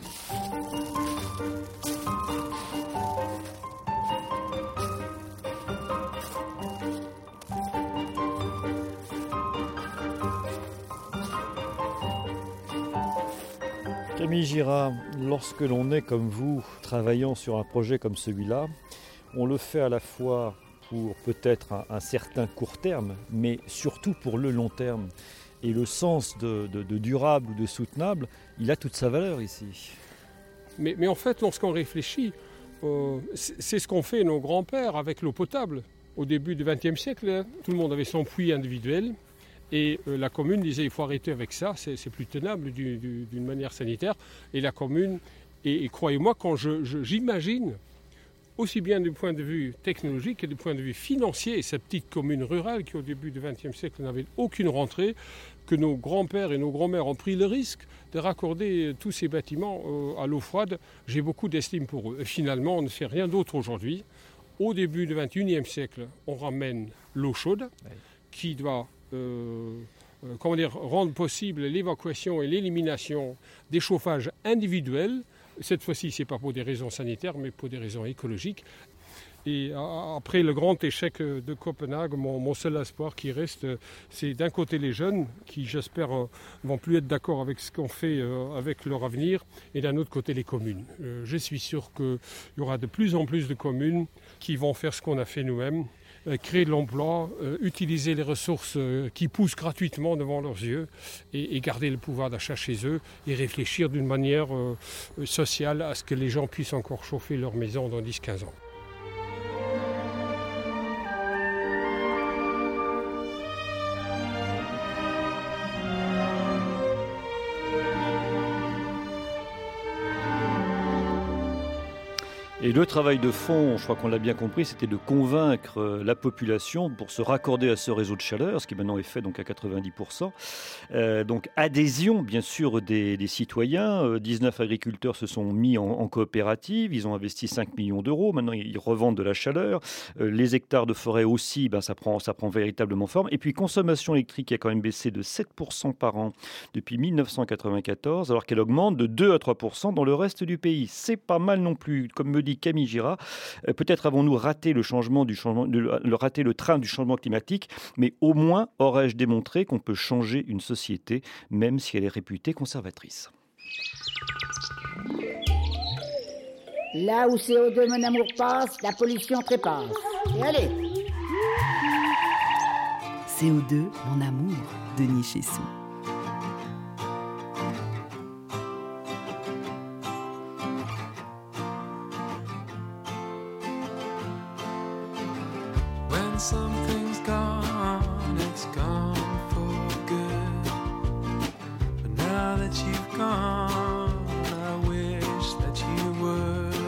Camille Girard, lorsque l'on est comme vous, travaillant sur un projet comme celui-là, on le fait à la fois pour peut-être un, un certain court terme, mais surtout pour le long terme. Et le sens de, de, de durable ou de soutenable, il a toute sa valeur ici. Mais, mais en fait, lorsqu'on réfléchit, euh, c'est, c'est ce qu'ont fait nos grands-pères avec l'eau potable. Au début du vingtième siècle, tout le monde avait son puits individuel. Et euh, la commune disait il faut arrêter avec ça, c'est, c'est plus tenable du, du, d'une manière sanitaire. Et la commune, et, et croyez-moi, quand je, je, j'imagine, aussi bien du point de vue technologique que du point de vue financier, cette petite commune rurale qui au début du vingtième siècle n'avait aucune rentrée, que nos grands-pères et nos grands-mères ont pris le risque de raccorder tous ces bâtiments euh, à l'eau froide, j'ai beaucoup d'estime pour eux. Et finalement, on ne fait rien d'autre aujourd'hui. Au début du vingt et unième siècle, on ramène l'eau chaude oui. qui doit Euh, euh, comment dire, rendre possible l'évacuation et l'élimination des chauffages individuels. Cette fois-ci, ce n'est pas pour des raisons sanitaires, mais pour des raisons écologiques. Et a, après le grand échec de Copenhague, mon, mon seul espoir qui reste, c'est d'un côté les jeunes, qui j'espère ne vont plus être d'accord avec ce qu'on fait euh, avec leur avenir, et d'un autre côté les communes. Euh, je suis sûr qu'il y aura de plus en plus de communes qui vont faire ce qu'on a fait nous-mêmes, créer de l'emploi, euh, utiliser les ressources euh, qui poussent gratuitement devant leurs yeux et, et garder le pouvoir d'achat chez eux et réfléchir d'une manière euh, sociale à ce que les gens puissent encore chauffer leur maison dans dix à quinze ans. Et le travail de fond, je crois qu'on l'a bien compris, c'était de convaincre la population pour se raccorder à ce réseau de chaleur, ce qui maintenant est fait donc à quatre-vingt-dix pour cent. Euh, donc adhésion bien sûr des, des citoyens. Euh, dix-neuf agriculteurs se sont mis en, en coopérative, ils ont investi cinq millions d'euros, maintenant ils revendent de la chaleur. Euh, les hectares de forêt aussi, ben, ça, prend, ça prend véritablement forme. Et puis consommation électrique qui a quand même baissé de sept pour cent par an depuis mille neuf cent quatre-vingt-quatorze, alors qu'elle augmente de deux à trois pour cent dans le reste du pays. C'est pas mal non plus, comme me dit Camille Girard. Euh, peut-être avons-nous raté le changement du changement, de, le, raté le train du changement climatique, mais au moins aurais-je démontré qu'on peut changer une société, même si elle est réputée conservatrice. Là où C O deux, mon amour, passe, la pollution trépasse. Et allez! C O deux, mon amour, Denis Chessou. Something's gone, it's gone for good. But now that you've gone, I wish that you would.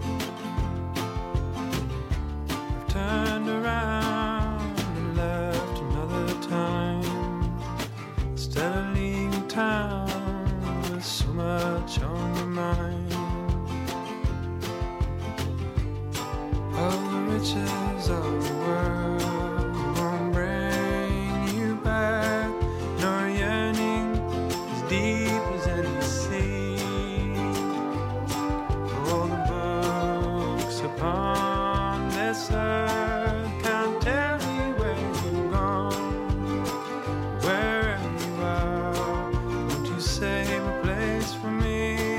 I've turned around and left another time, instead of leaving town with so much on your mind. Of the riches of the world,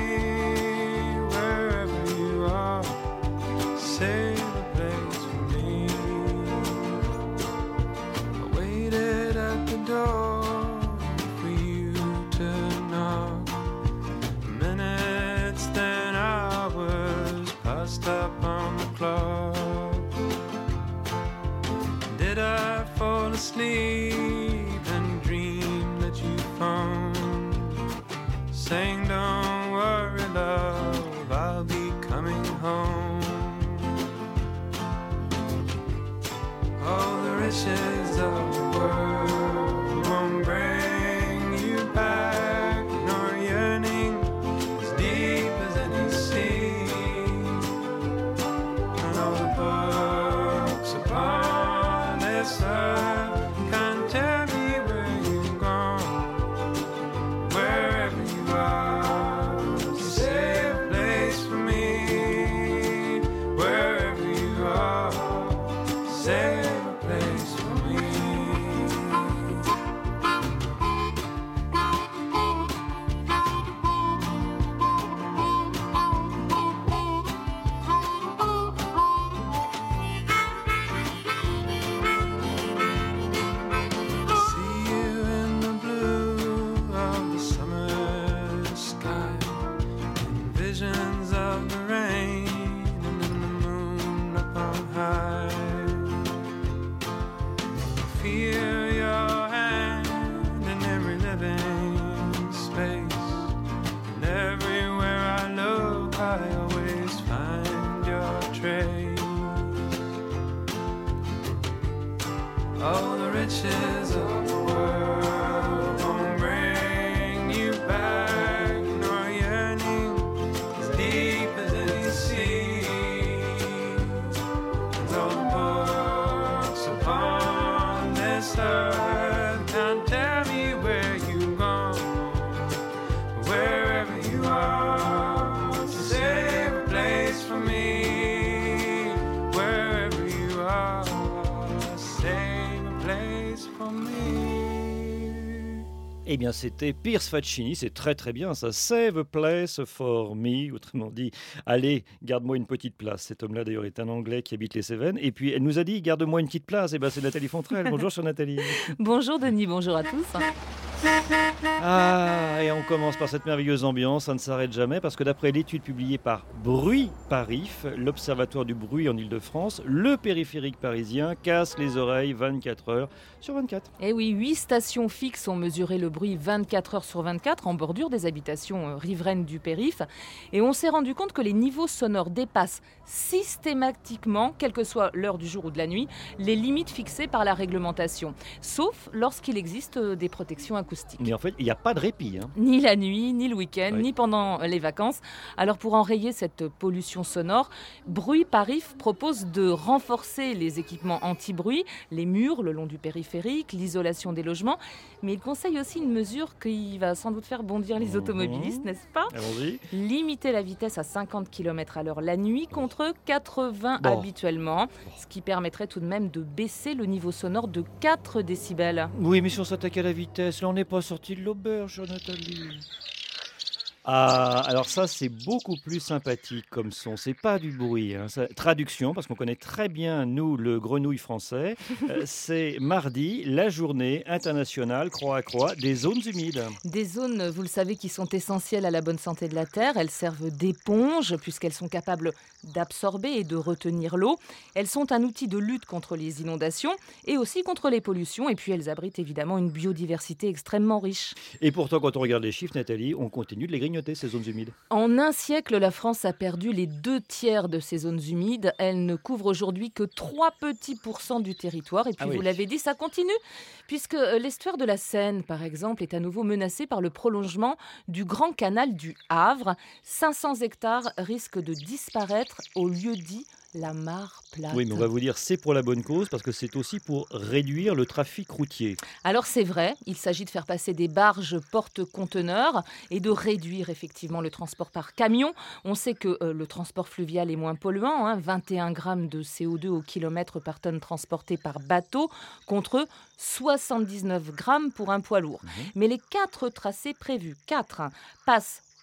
save a place for me. Did I fall asleep and dream that you phoned, saying don't worry love, I'll be coming home. All the riches of the world won't bring you back, nor yearning as deep as any sea. And all the books upon this earth can't tell me where you've gone. Wherever you are, save a place for me. Wherever you are, save a place for me. See you in the blue of the summer sky, in visions of the rain and in the moon up on high. Feel your hand in every living space, and everywhere I look, I always find your trace. All the riches of the world won't bring you back, nor yearning as deep as any sea. And all the books upon this earth can't tell me where you've gone. Wherever you are, save a place for me. Wherever you are, save a place for me. Eh bien, c'était Pierce Faccini, c'est très très bien, ça. Save a place for me, autrement dit, allez, garde-moi une petite place. Cet homme-là, d'ailleurs, est un Anglais qui habite les Cévennes. Et puis, elle nous a dit, garde-moi une petite place. Eh bien, c'est Nathalie Fontrelle. Bonjour, chère Nathalie. Bonjour Denis, bonjour à tous. Ah, et on commence par cette merveilleuse ambiance, ça ne s'arrête jamais, parce que d'après l'étude publiée par Bruit Parif, l'Observatoire du bruit en Ile-de-France, le périphérique parisien casse les oreilles vingt-quatre heures sur vingt-quatre. Eh oui, huit stations fixes ont mesuré le bruit vingt-quatre heures sur vingt-quatre en bordure des habitations euh, riveraines du périph'. Et on s'est rendu compte que les niveaux sonores dépassent systématiquement, quelle que soit l'heure du jour ou de la nuit, les limites fixées par la réglementation, sauf lorsqu'il existe euh, des protections acoustiques. Mais en fait, il n'y a pas de répit. Hein. Ni la nuit, ni le week-end, Oui. ni pendant les vacances. Alors pour enrayer cette pollution sonore, Bruit Parif propose de renforcer les équipements anti-bruit, les murs le long du périphérique, l'isolation des logements. Mais il conseille aussi une mesure qui va sans doute faire bondir les Mhm. automobilistes, n'est-ce pas ? Allons-y. Limiter la vitesse à cinquante kilomètres à l'heure la nuit contre quatre-vingts Bon. habituellement, ce qui permettrait tout de même de baisser le niveau sonore de quatre décibels. Oui, mais si on s'attaque à la vitesse, là on n'est pas sorti de l'auberge, Nathalie. Ah, alors ça c'est beaucoup plus sympathique comme son, c'est pas du bruit. Hein. Ça- traduction, parce qu'on connaît très bien, nous, le grenouille français, euh, c'est mardi, la journée internationale, croix à croix, des zones humides. Des zones, vous le savez, qui sont essentielles à la bonne santé de la Terre. Elles servent d'éponge puisqu'elles sont capables d'absorber et de retenir l'eau. Elles sont un outil de lutte contre les inondations et aussi contre les pollutions. Et puis elles abritent évidemment une biodiversité extrêmement riche. Et pourtant, quand on regarde les chiffres, Nathalie, on continue de les grignoter, ces zones humides. En un siècle, la France a perdu les deux tiers de ces zones humides. Elles ne couvrent aujourd'hui que trois petits pourcents du territoire. Et puis Ah oui. vous l'avez dit, ça continue puisque euh, l'estuaire de la Seine, par exemple, est à nouveau menacé par le prolongement du grand canal du Havre. cinq cents hectares risquent de disparaître au lieu-dit la mare plate. Oui, mais on va vous dire, c'est pour la bonne cause, parce que c'est aussi pour réduire le trafic routier. Alors c'est vrai, il s'agit de faire passer des barges porte-conteneurs et de réduire effectivement le transport par camion. On sait que euh, le transport fluvial est moins polluant, hein, vingt et un grammes de C O deux au kilomètre par tonne transportée par bateau, contre soixante-dix-neuf grammes pour un poids lourd. Mais les quatre tracés prévus, quatre, hein, passent tous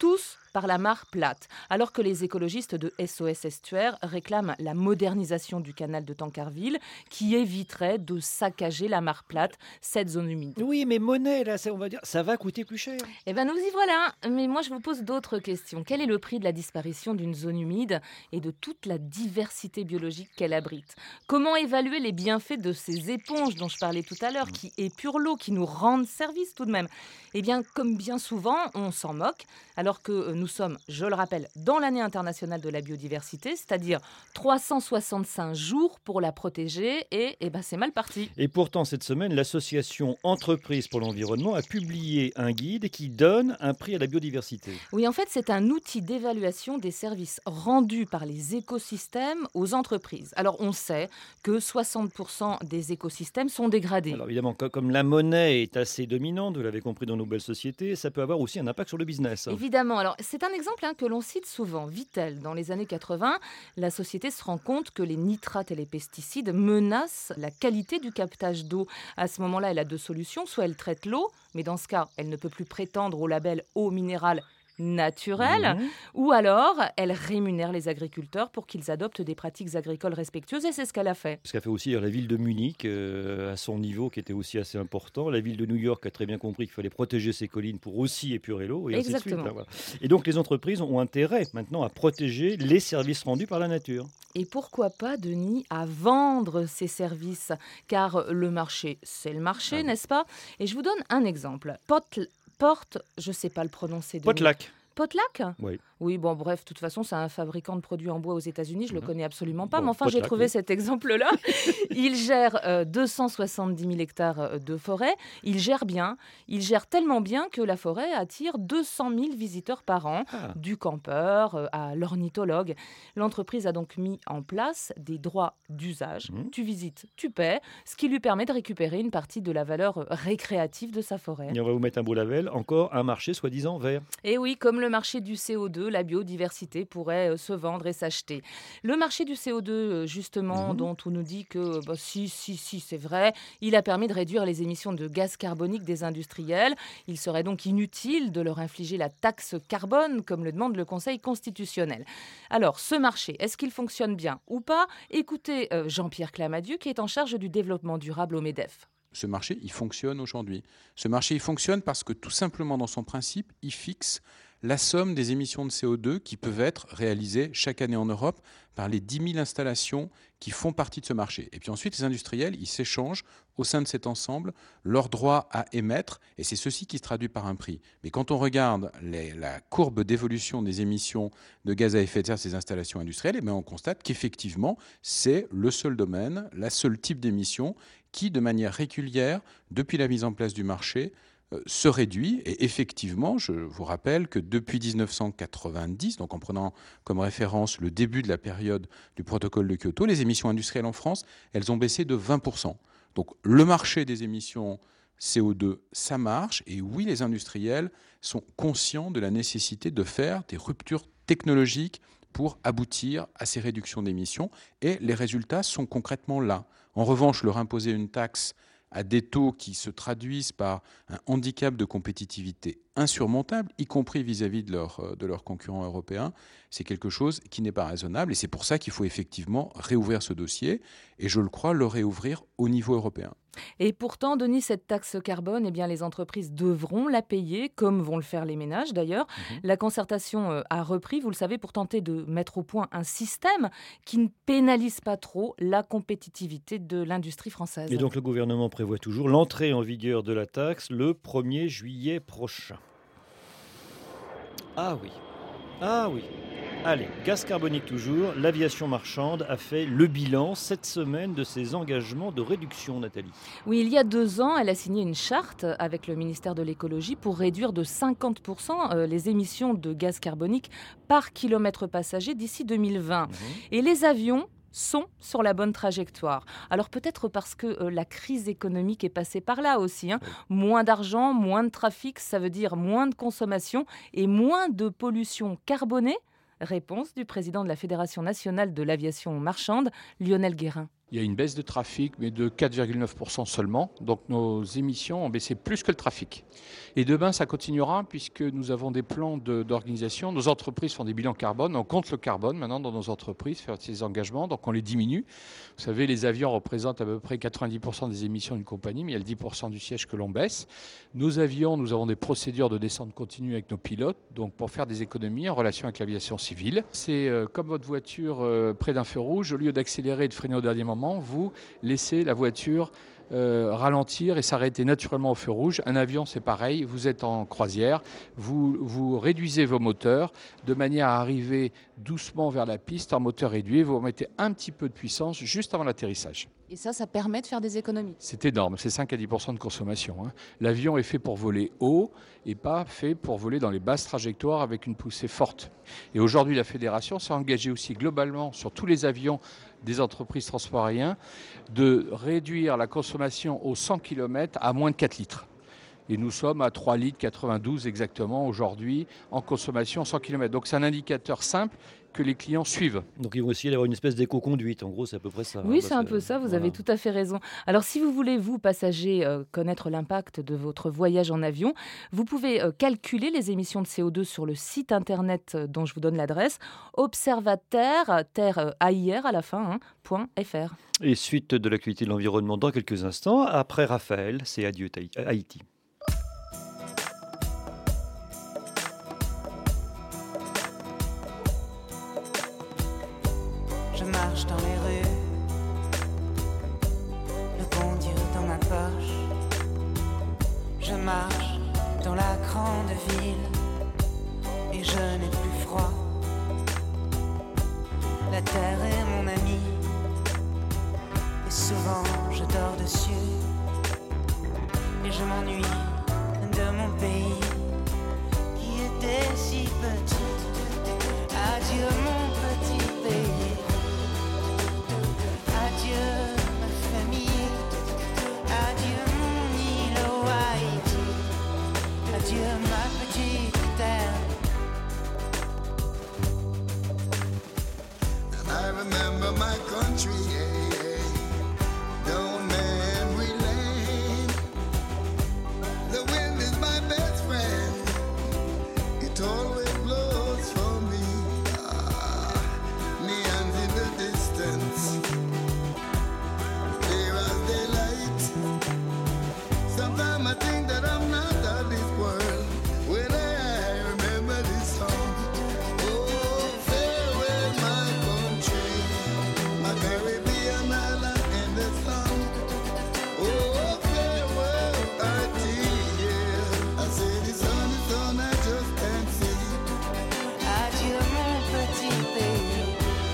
par la mare plate, alors que les écologistes de S O S Estuaire réclament la modernisation du canal de Tancarville qui éviterait de saccager la mare plate, cette zone humide. Oui, mais monnaie, là, ça, on va dire, ça va coûter plus cher. Eh bien, nous y voilà. Mais moi, je vous pose d'autres questions. Quel est le prix de la disparition d'une zone humide et de toute la diversité biologique qu'elle abrite? Comment évaluer les bienfaits de ces éponges dont je parlais tout à l'heure, qui épurent l'eau, qui nous rendent service tout de même? Eh bien, comme bien souvent, on s'en moque, alors que nous sommes, je le rappelle, dans l'année internationale de la biodiversité, c'est-à-dire trois cent soixante-cinq jours pour la protéger, et eh ben, c'est mal parti. Et pourtant, cette semaine, l'association Entreprises pour l'environnement a publié un guide qui donne un prix à la biodiversité. Oui, en fait, c'est un outil d'évaluation des services rendus par les écosystèmes aux entreprises. Alors, on sait que soixante pour cent des écosystèmes sont dégradés. Alors évidemment, co- comme la monnaie est assez dominante, vous l'avez compris dans nos belles sociétés, ça peut avoir aussi un impact sur le business. Évidemment. Alors, c'est un exemple hein, que l'on cite souvent. Vittel, dans les années quatre-vingts, la société se rend compte que les nitrates et les pesticides menacent la qualité du captage d'eau. À ce moment-là, elle a deux solutions. Soit elle traite l'eau, mais dans ce cas, elle ne peut plus prétendre au label eau minérale naturelle, Mmh. ou alors elle rémunère les agriculteurs pour qu'ils adoptent des pratiques agricoles respectueuses, et c'est ce qu'elle a fait. Ce qu'a fait aussi la ville de Munich, euh, à son niveau, qui était aussi assez important. La ville de New York a très bien compris qu'il fallait protéger ses collines pour aussi épurer l'eau. Et ainsi de suite, Exactement. hein, voilà. Et donc les entreprises ont intérêt maintenant à protéger les services rendus par la nature. Et pourquoi pas, Denis, à vendre ces services? Car le marché, c'est le marché, Ah oui. n'est-ce pas? Et je vous donne un exemple. Pot- Porte, je ne sais pas le prononcer. Denis. Potlac. Potlac? Oui. Oui, bon, bref, de toute façon, c'est un fabricant de produits en bois aux États-Unis. Je ne le Mhm. connais absolument pas, Bon, mais enfin, j'ai Potlac, trouvé oui. cet exemple-là. Il gère euh, deux cent soixante-dix mille hectares euh, de forêt. Il gère bien. Il gère tellement bien que la forêt attire deux cent mille visiteurs par an, Ah. du campeur euh, à l'ornithologue. L'entreprise a donc mis en place des droits d'usage. Mhm. Tu visites, tu paies, ce qui lui permet de récupérer une partie de la valeur euh, récréative de sa forêt. Et on va vous mettre un beau label, encore un marché soi-disant vert. Et oui, comme le marché du C O deux, la biodiversité pourrait euh, se vendre et s'acheter. Le marché du C O deux, euh, justement, Mhm. dont on nous dit que bah, si, si, si, c'est vrai, il a permis de réduire les émissions de gaz carbonique des industriels. Il serait donc inutile de leur infliger la taxe carbone, comme le demande le Conseil constitutionnel. Alors, ce marché, est-ce qu'il fonctionne bien ou pas? Écoutez euh, Jean-Pierre Clamadieu, qui est en charge du développement durable au MEDEF. Ce marché, il fonctionne aujourd'hui. Ce marché, il fonctionne parce que tout simplement dans son principe, il fixe la somme des émissions de C O deux qui peuvent être réalisées chaque année en Europe par les dix mille installations qui font partie de ce marché. Et puis ensuite, les industriels, ils s'échangent au sein de cet ensemble leurs droits à émettre, et c'est ceci qui se traduit par un prix. Mais quand on regarde les- la courbe d'évolution des émissions de gaz à effet de serre de ces installations industrielles, eh bien, on constate qu'effectivement, c'est le seul domaine, la seule type d'émission qui, de manière régulière, depuis la mise en place du marché, euh, se réduit. Et effectivement, je vous rappelle que depuis dix-neuf cent quatre-vingt-dix, donc en prenant comme référence le début de la période du protocole de Kyoto, les émissions industrielles en France, elles ont baissé de vingt pour cent. Donc le marché des émissions C O deux, ça marche. Et oui, les industriels sont conscients de la nécessité de faire des ruptures technologiques pour aboutir à ces réductions d'émissions. Et les résultats sont concrètement là. En revanche, leur imposer une taxe à des taux qui se traduisent par un handicap de compétitivité insurmontable, y compris vis-à-vis de, leur, de leurs concurrents européens, c'est quelque chose qui n'est pas raisonnable. Et c'est pour ça qu'il faut effectivement réouvrir ce dossier, et je le crois, le réouvrir au niveau européen. Et pourtant, Denis, cette taxe carbone, eh bien, les entreprises devront la payer, comme vont le faire les ménages d'ailleurs. Mmh. La concertation euh, a repris, vous le savez, pour tenter de mettre au point un système qui ne pénalise pas trop la compétitivité de l'industrie française. Et donc le gouvernement prévoit toujours l'entrée en vigueur de la taxe le premier juillet prochain. Ah oui, ah oui. Allez, gaz carbonique toujours, l'aviation marchande a fait le bilan cette semaine de ses engagements de réduction, Nathalie. Oui, il y a deux ans, elle a signé une charte avec le ministère de l'écologie pour réduire de cinquante pour cent les émissions de gaz carbonique par kilomètre passager d'ici deux mille vingt. Mmh. Et les avions sont sur la bonne trajectoire. Alors peut-être parce que euh, la crise économique est passée par là aussi. Hein. Oui. Moins d'argent, moins de trafic, ça veut dire moins de consommation et moins de pollution carbonée. Réponse du président de la Fédération nationale de l'aviation marchande, Lionel Guérin. Il y a une baisse de trafic, mais de quatre virgule neuf pour cent seulement. Donc nos émissions ont baissé plus que le trafic. Et demain, ça continuera puisque nous avons des plans de, d'organisation. Nos entreprises font des bilans carbone. On compte le carbone maintenant dans nos entreprises, faire ces engagements. Donc on les diminue. Vous savez, les avions représentent à peu près quatre-vingt-dix pour cent des émissions d'une compagnie, mais il y a le dix pour cent du siège que l'on baisse. Nos avions, nous avons des procédures de descente continue avec nos pilotes, donc pour faire des économies en relation avec l'aviation civile. C'est euh, comme votre voiture euh, près d'un feu rouge, au lieu d'accélérer et de freiner au dernier moment, vous laissez la voiture euh, ralentir et s'arrêter naturellement au feu rouge. Un avion, c'est pareil, vous êtes en croisière, vous, vous réduisez vos moteurs de manière à arriver doucement vers la piste en moteur réduit, vous mettez un petit peu de puissance juste avant l'atterrissage. Et ça, ça permet de faire des économies. C'est énorme, c'est cinq à dix pour cent de consommation. Hein. L'avion est fait pour voler haut et pas fait pour voler dans les basses trajectoires avec une poussée forte. Et aujourd'hui, la Fédération s'est engagée aussi globalement sur tous les avions des entreprises transport aérien de réduire la consommation aux cent kilomètres à moins de quatre litres. Et nous sommes à trois litres quatre-vingt-douze exactement aujourd'hui en consommation cent kilomètres. Donc c'est un indicateur simple que les clients suivent. Donc ils vont essayer d'avoir une espèce d'éco-conduite, en gros c'est à peu près ça. Oui, hein, c'est un que, peu ça, vous voilà. avez tout à fait raison. Alors si vous voulez, vous, passagers, euh, connaître l'impact de votre voyage en avion, vous pouvez euh, calculer les émissions de C O deux sur le site internet euh, dont je vous donne l'adresse, observateur, terre euh, A I R à la fin, hein, point F R. Et suite de l'actualité de l'environnement dans quelques instants, après Raphaël, c'est adieu Haïti. Je marche dans les rues, le bon Dieu dans ma poche. Je marche dans la grande ville et je n'ai plus froid. La terre est mon ami et souvent je dors dessus. Et je m'ennuie de mon pays qui était si petit. Adieu mon petit pays. Adieu ma famille, adieu mon île au Haïti, adieu ma petite terre. And I remember my country, yeah, yeah. Down memory lane. The wind is my best friend, it always blows for me. Ah, neons in the distance. Sometimes I think that I'm not of this world when I remember this song. Oh, farewell my country, my Caribbean island in the sun. Oh, farewell Haiti, yeah. I say the sun is on, I just can't see. Adieu mon petit pays,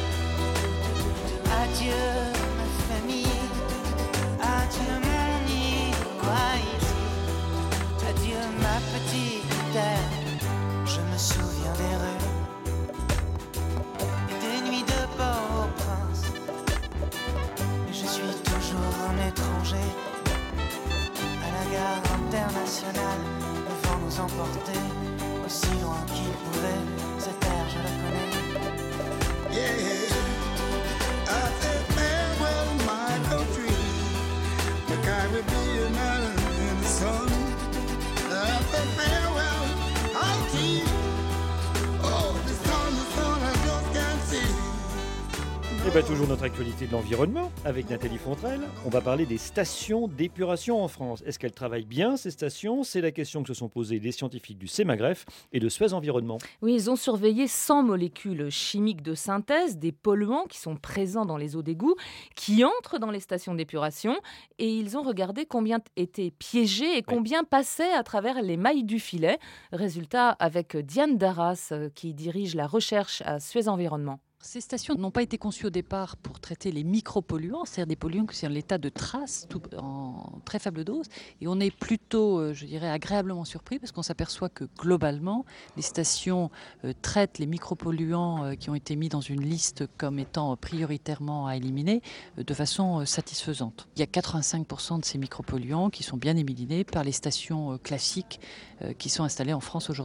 adieu ma famille, adieu mon île au Haïti, adieu ma petite terre. Je me souviens des rues et des nuits de Port-au-Prince. Mais je suis toujours un étranger à la gare internationale. Le vent nous emportait aussi loin qu'il pouvait. Cette terre, je la connais. Yeah, I say farewell my country, the Caribbean island in the sun. I say farewell Haiti, oh the sun, the sun I just can't see. Et bien toujours notre actualité de l'environnement avec Nathalie Fontrelle. On va parler des stations d'épuration en France. Est-ce qu'elles travaillent bien ces stations ? C'est la question que se sont posées les scientifiques du CEMAGREF et de Suez Environnement. Oui, ils ont surveillé cent molécules chimiques de synthèse, des polluants qui sont présents dans les eaux d'égout, qui entrent dans les stations d'épuration, et ils ont regardé combien étaient piégés et combien passaient à travers les mailles du filet. Résultat avec Diane Darras qui dirige la recherche à Suez Environnement. Ces stations n'ont pas été conçues au départ pour traiter les micropolluants, c'est-à-dire des polluants qui sont en l'état de trace tout, en très faible dose. Et on est plutôt, je dirais, agréablement surpris parce qu'on s'aperçoit que globalement, les stations euh, traitent les micropolluants euh, qui ont été mis dans une liste comme étant prioritairement à éliminer euh, de façon euh, satisfaisante. Il y a quatre-vingt-cinq pour cent de ces micropolluants qui sont bien éliminés par les stations euh, classiques euh, qui sont installées en France aujourd'hui.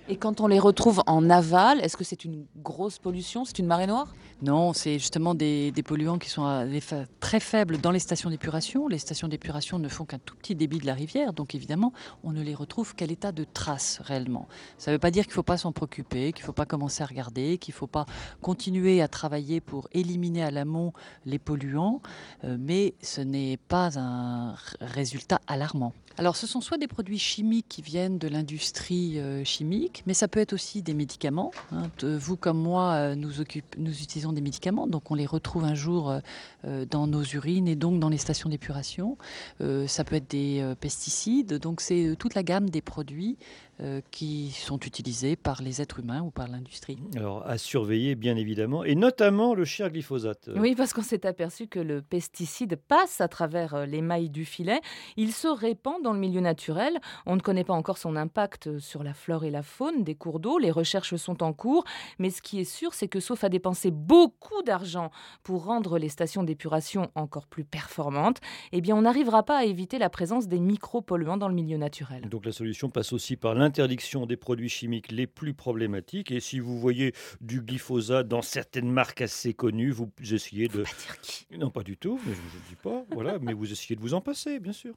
Et quand on les retrouve en aval, est-ce que c'est une grosse pollution, c'est une marée noire ? Non, c'est justement des, des polluants qui sont à l'effet très faibles dans les stations d'épuration. Les stations d'épuration ne font qu'un tout petit débit de la rivière, donc évidemment, on ne les retrouve qu'à l'état de traces réellement. Ça ne veut pas dire qu'il ne faut pas s'en préoccuper, qu'il ne faut pas commencer à regarder, qu'il ne faut pas continuer à travailler pour éliminer à l'amont les polluants, euh, mais ce n'est pas un r- résultat alarmant. Alors ce sont soit des produits chimiques qui viennent de l'industrie euh, chimique, mais ça peut être aussi des médicaments. hein. De- Vous comme moi, euh, nous, occupe- nous utilisons des médicaments, donc on les retrouve un jour euh, euh, dans nos urines et donc dans les stations d'épuration. Euh, ça peut être des euh, pesticides, donc c'est euh, toute la gamme des produits euh, qui sont utilisés par les êtres humains ou par l'industrie. Alors, à surveiller, bien évidemment, et notamment le cher glyphosate. Oui, parce qu'on s'est aperçu que le pesticide passe à travers euh, les mailles du filet. Il se répand dans le milieu naturel. On ne connaît pas encore son impact sur la flore et la faune des cours d'eau. Les recherches sont en cours. Mais ce qui est sûr, c'est que sauf à dépenser beaucoup d'argent pour rendre les stations d'épuration encore plus performantes, eh bien, on n'arrivera pas à éviter la présence des micropolluants dans le milieu naturel. Donc la solution passe aussi par l'interdiction des produits chimiques les plus problématiques. Et si vous voyez du glyphosate dans certaines marques assez connues, vous essayez de... Pas dire qui. Non, pas du tout, mais je ne dis pas. Voilà, mais vous essayez de vous en passer, bien sûr.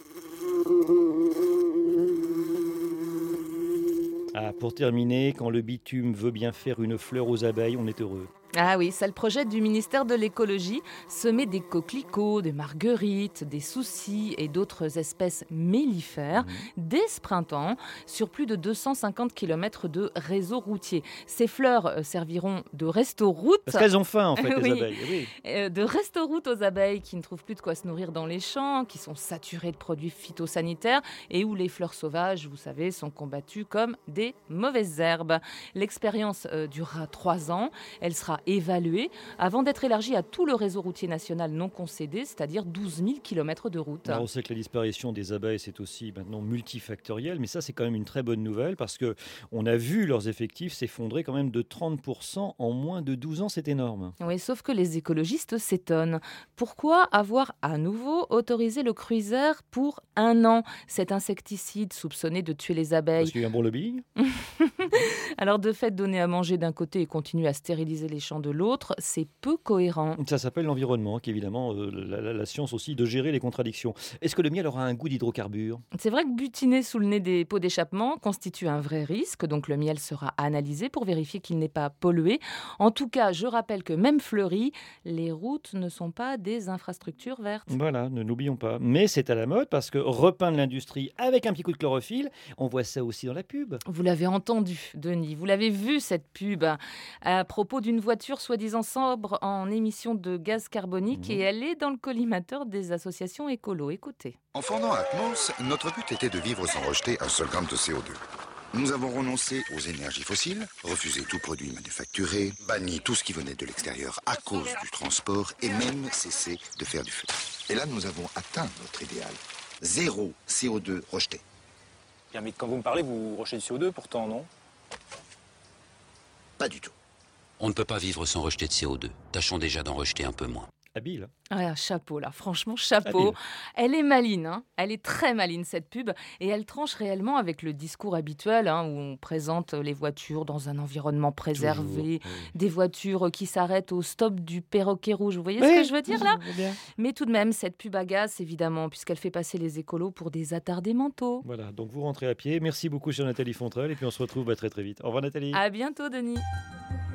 Ah, pour terminer, quand le bitume veut bien faire une fleur aux abeilles, on est heureux. Ah oui, c'est le projet du ministère de l'écologie, semer des coquelicots, des marguerites, des soucis et d'autres espèces mellifères Mmh. dès ce printemps sur plus de deux cent cinquante kilomètres de réseau routier. Ces fleurs euh, serviront de resto-route. Parce qu'elles ont faim, en fait, les Oui. abeilles. Oui. Euh, de resto-route aux abeilles qui ne trouvent plus de quoi se nourrir dans les champs, qui sont saturées de produits phytosanitaires et où les fleurs sauvages, vous savez, sont combattues comme des mauvaises herbes. L'expérience euh, durera trois ans. Elle sera évaluée avant d'être élargie à tout le réseau routier national non concédé, c'est-à-dire douze mille kilomètres de route. Alors, on sait que la disparition des abeilles, c'est aussi maintenant multifactoriel, mais ça, c'est quand même une très bonne nouvelle parce qu'on a vu leurs effectifs s'effondrer quand même de trente pour cent en moins de douze ans, c'est énorme. Oui, sauf que les écologistes s'étonnent. Pourquoi avoir à nouveau autorisé le cruiser pour un an ? Cet insecticide soupçonné de tuer les Parce abeilles. qu'il y a eu un bon lobbying. Alors de fait, donner à manger d'un côté et continuer à stériliser les champs de l'autre, c'est peu cohérent. Ça s'appelle l'environnement, qui est évidemment euh, la, la- la science aussi de gérer les contradictions. Est-ce que le miel aura un goût d'hydrocarbure ? C'est vrai que butiner sous le nez des pots d'échappement constitue un vrai risque, donc le miel sera analysé pour vérifier qu'il n'est pas pollué. En tout cas, je rappelle que même fleuries, les routes ne sont pas des infrastructures vertes. Voilà, ne l'oublions pas. Mais c'est à la mode parce que repeindre l'industrie avec un petit coup de chlorophylle, on voit ça aussi dans la pub. Vous l'avez entendu, Denis, vous l'avez vu cette pub hein, à propos d'une voiture soi-disant sobre en émissions de gaz carbonique Mhm. et elle est dans le collimateur des associations écolo. Écoutez. En fondant Atmos, notre but était de vivre sans rejeter un seul gramme de C O deux. Nous avons renoncé aux énergies fossiles, refusé tout produit manufacturé, banni tout ce qui venait de l'extérieur à cause du transport et même cessé de faire du feu. Et là, nous avons atteint notre idéal. Zéro C O deux rejeté. Bien, mais quand vous me parlez, vous rejetez du C O deux pourtant, non? Pas du tout. On ne peut pas vivre sans rejeter de C O deux. Tâchons déjà d'en rejeter un peu moins. Habile. Ah, chapeau là, franchement chapeau. Habile. Elle est maline, hein. Elle est très maline cette pub et elle tranche réellement avec le discours habituel hein, où on présente les voitures dans un environnement préservé, Toujours, oui. des voitures qui s'arrêtent au stop du perroquet rouge. Vous voyez ce Oui, que je veux dire là? je vois bien. Mais tout de même, cette pub agace évidemment puisqu'elle fait passer les écolos pour des attardés mentaux. Voilà, donc vous rentrez à pied. Merci beaucoup, chère Nathalie Fontrelle, et puis on se retrouve bah, très très vite. Au revoir, Nathalie. À bientôt, Denis.